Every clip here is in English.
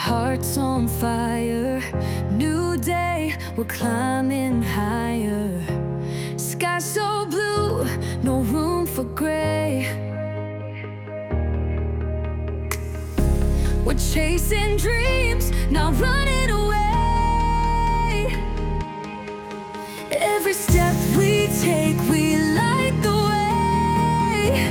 hearts on fire. New day, we're climbing higher. Sky so blue, no room for gray. We're chasing dreams, not running away. Every step we take, we light the way.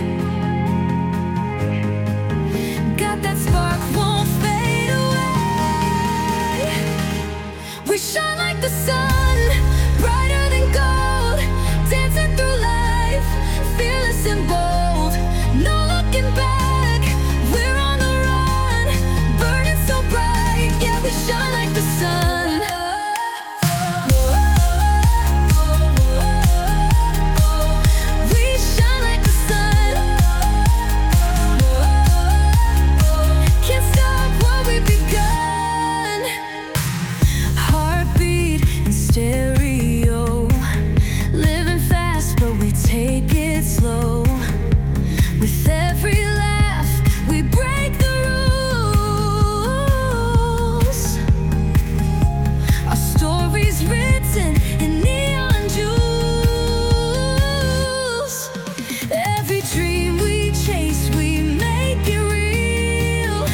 Got that spark, won't fade away. We shine like the sun, brighter than gold, dancing through life, fearless and bold. No looking back, we're on the run, burning so bright. Yeah, we shine like the sun. We shine like the sun. Can't stop what we've begun. Heartbeat in stereo, living fast but we take it slow. With every laugh we break the rules. Our stories written in neon jewels. Every dream we chase, we make it real.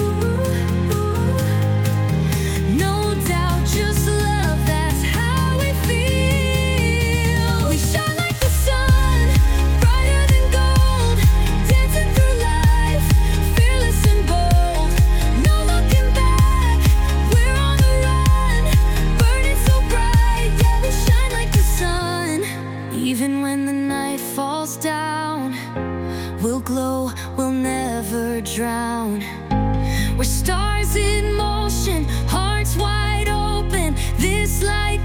No doubt, just love, that's how we feel. We shine like the sun, brighter than gold, dancing through life, fearless and bold. No looking back, we're on the run, burning so bright. Yeah, we shine like the sun. Even when the night falls down, we'll glow, we'll never drown. We're stars in motion, hearts wide open. This light